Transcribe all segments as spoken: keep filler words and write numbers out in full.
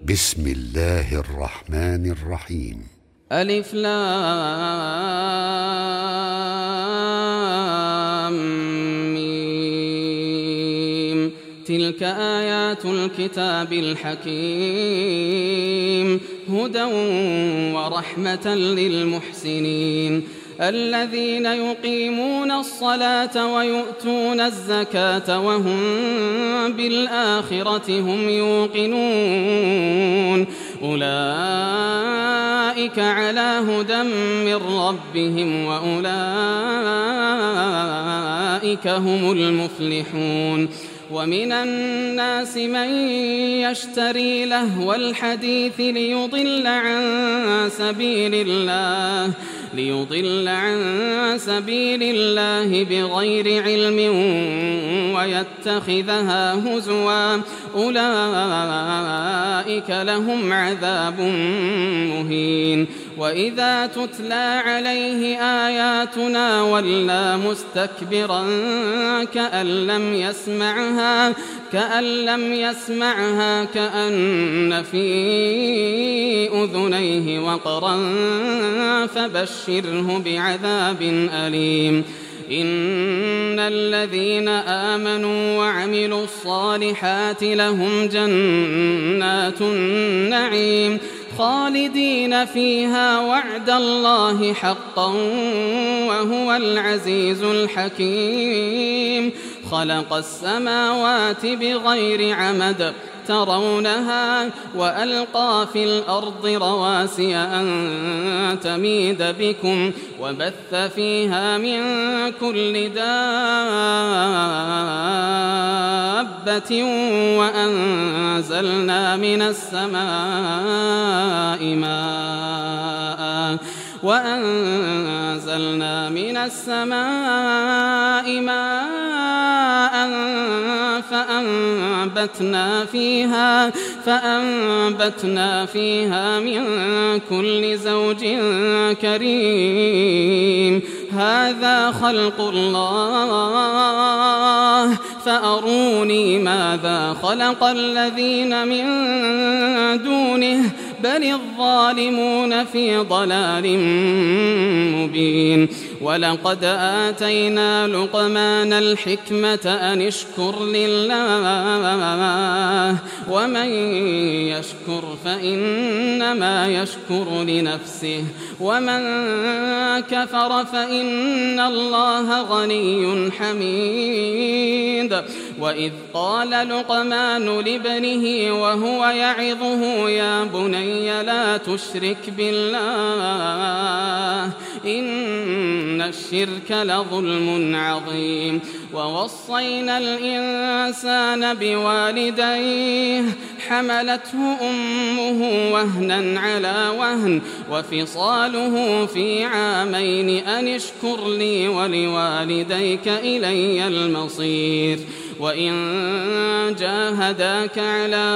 بسم الله الرحمن الرحيم. ألف لام ميم. تلك آيات الكتاب الحكيم، هدى ورحمة للمحسنين الذين يقيمون الصلاة ويؤتون الزكاة وهم بالآخرة هم يوقنون، أولئك على هدى من ربهم وأولئك هم المفلحون. ومن الناس من يشتري لهو الحديث ليضل عن سبيل الله ليضل عن سبيل الله بغير علم ويتخذها هزوا، أولئك لهم عذاب مهين. وإذا تتلى عليه آياتنا ولى مستكبرا كأن لم يسمعها كأن لم يسمعها كأن في أذنيه وقرا فبشره بعذاب أليم. إن الذين آمنوا وعملوا الصالحات لهم جنات النعيم خالدين فيها وعد الله حقا وهو العزيز الحكيم. خلق السماوات بغير عمد ترونها وألقى في الأرض رواسي أن تميد بكم وبث فيها من كل دابة وأنزلنا من السماء ماء وأنزلنا من السماء ماء فأنبتنا فيها فأنبتنا فيها من كل زوج كريم. هذا خلق الله فأروني ماذا خلق الذين من دونه بل الظالمون في ضلال مبين. ولقد آتينا لقمان الحكمة أن اشكر لله ومن يشكر فإنما يشكر لنفسه ومن كفر فإن الله غني حميد. وإذ قال لقمان لابنه وهو يعظه يا بني لا تشرك بالله إن الشرك لظلم عظيم. ووصينا الإنسان بوالديه حملته أمه وهنا على وهن وفصاله في عامين أن اشكر لي ولوالديك إلي المصير. وإن جاهداك على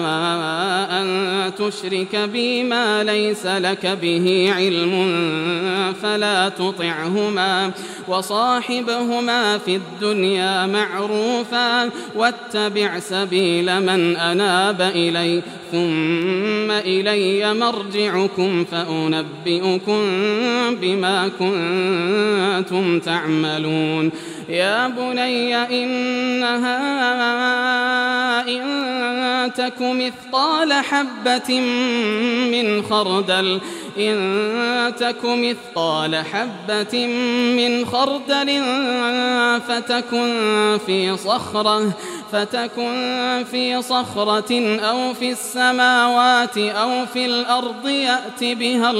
أن تشرك بي ما ليس لك به علم فلا تطعهما وصاحبهما في الدنيا معروفا واتبع سبيل من أناب إلي ثم إلي مرجعكم فأنبئكم بما كنتم تعملون. يا بني إنها إن تك مثقال حبة من خردل إن تك مثقال حبة من خردل فتكن في صخرة فتكن في صخرة أو في السماوات أو في الأرض يأت بها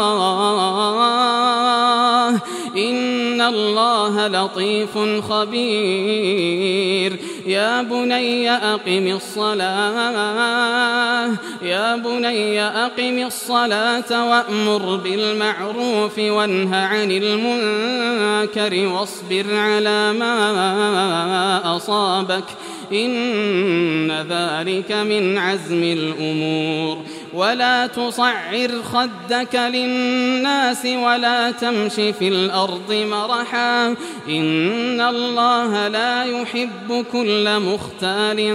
الله إن الله لطيف خبير. يا بني أقم الصلاة يا بني أقم الصلاة وأمر بالمعروف وانه عن المنكر واصبر على ما أصابك إن ذلك من عزم الأمور. ولا تصعر خدك للناس ولا تمش في الأرض مرحا إن الله لا يحب كل مختال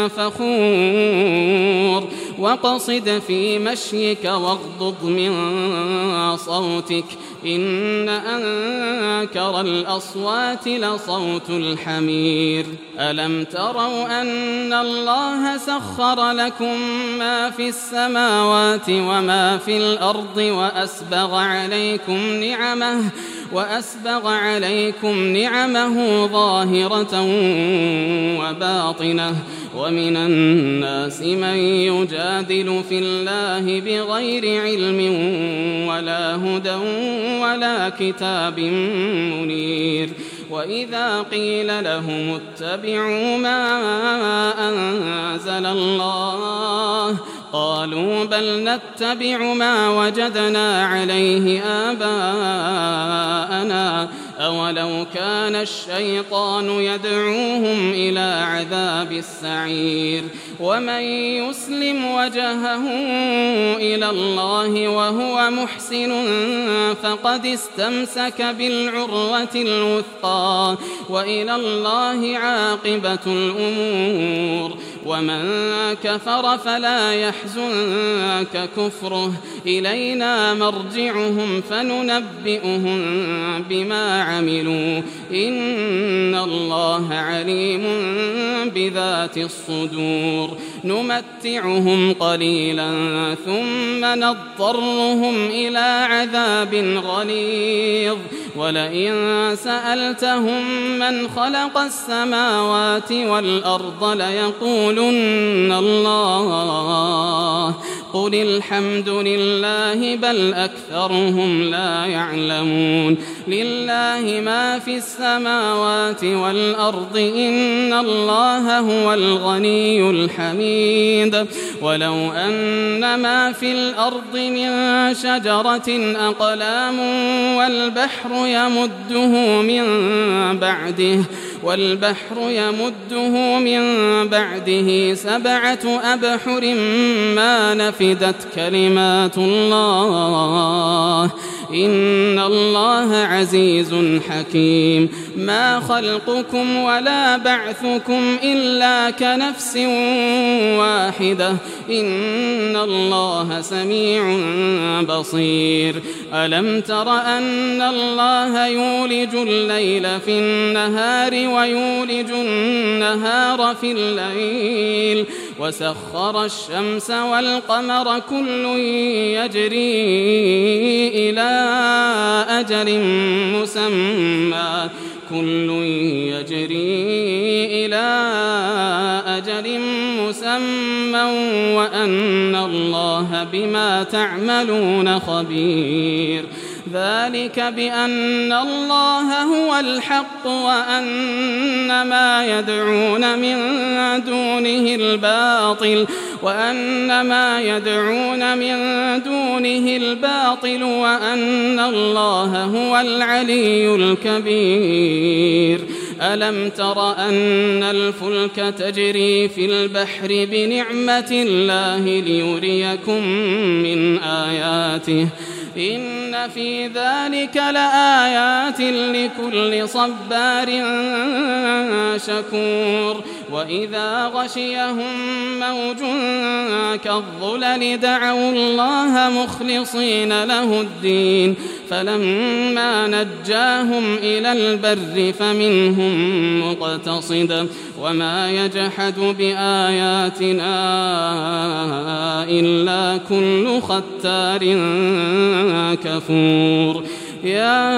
فخور واقصد في مشيك واغضض من صوتك إن أنكر الأصوات لصوت الحمير ألم تروا أن الله سخر لكم ما في السماوات وما في الأرض وأسبغ عليكم نعمه وأسبغ عليكم نعمه ظاهرة وباطنة ومن الناس من يجادل في الله بغير علم ولا هدى ولا كتاب منير وإذا قيل لهم اتبعوا ما أنزل الله قالوا بل نتبع ما وجدنا عليه آباءنا أولو كان الشيطان يدعوهم إلى عذاب السعير ومن يسلم وجهه إلى الله وهو محسن فقد استمسك بالعروة الوثقى وإلى الله عاقبة الأمور ومن كفر فلا يحزنك كفره إلينا مرجعهم فننبئهم بما عملوا إن الله عليم بذات الصدور نمتعهم قليلا ثم نضطرهم إلى عذاب غليظ ولئن سألتهم من خلق السماوات والأرض ليقولن الله قل الحمد لله بل أكثرهم لا يعلمون لله ما في السماوات والأرض إن الله هو الغني الحميد ولو أن ما في الأرض من شجرة أقلام والبحر يمده من بعده والبحر يمده من بعده سبعة أبحر ما نفدت كلمات الله إن الله عزيز حكيم ما خلقكم ولا بعثكم إلا كنفس واحدة إن الله سميع بصير ألم تر أن الله يولج الليل في النهار ويولج النهار في الليل وسخر الشمس والقمر كل يجري إلى أجل مسمى كل يجري إلى أجل مسمى وأن الله بما تعملون خبير ذلك بأن الله هو الحق وأن ما يدعون من دونه الباطل وأن ما يدعون من دونه الباطل وأن الله هو العلي الكبير ألم تر أن الفلك تجري في البحر بنعمة الله ليريكم من آياته إن في ذلك لآيات لكل صبار شكور وإذا غشيهم موج كالظلل دعوا الله مخلصين له الدين فلما نجاهم إلى البر فمنهم مقتصد وما يجحد بآياتنا إلا كل ختار كفور يا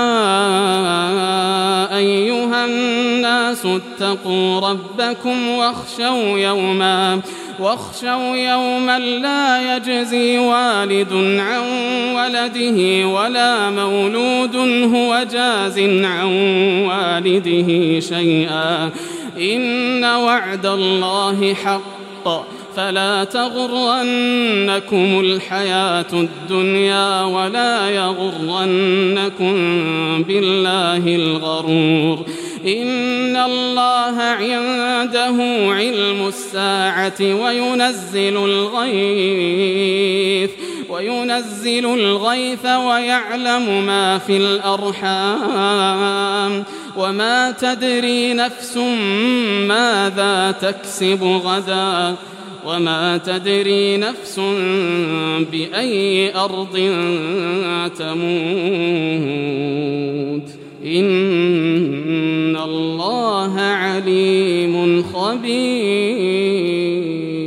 أيها الناس اتقوا ربكم واخشوا يوما واخشوا يوما لا يجزي والد عن ولده ولا مولود هو جاز عن والده شيئا إن وعد الله حق فلا تغرنكم الحياة الدنيا ولا يغرنكم بالله الغرور إن الله عنده علم الساعة وينزل الغيث وينزل الغيث ويعلم ما في الأرحام وما تدري نفس ماذا تكسب غدا وما تدري نفس بأي أرض تموت إن الله عليم خبير.